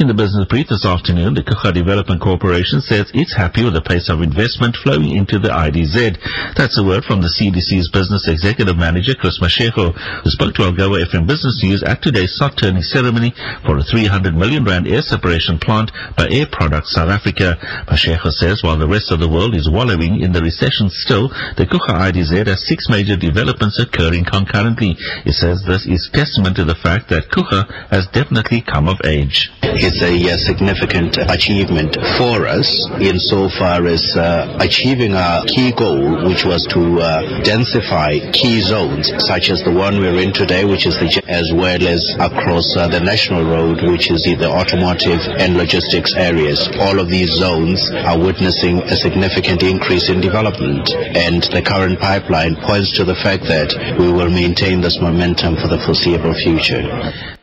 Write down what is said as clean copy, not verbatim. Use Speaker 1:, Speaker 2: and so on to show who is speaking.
Speaker 1: In the business brief this afternoon, the Coega Development Corporation says it's happy with the pace of investment flowing into the IDZ. That's a word from the CDC's Business Executive Manager, Chris Mashego, who spoke to Algoa FM Business News at today's soft turning ceremony for a 300 million rand air separation plant by Air Products South Africa. Mashego says while the rest of the world is wallowing in the recession still, the Coega IDZ has 6 major developments occurring concurrently. He says this is testament to the fact that Coega has definitely come of age.
Speaker 2: It's a significant achievement for us insofar as achieving our key goal, which was to densify key zones such as the one we're in today, which is as well as across the national road, which is the automotive and logistics areas. All of these zones are witnessing a significant increase in development, and the current pipeline points to the fact that we will maintain this momentum for the foreseeable future.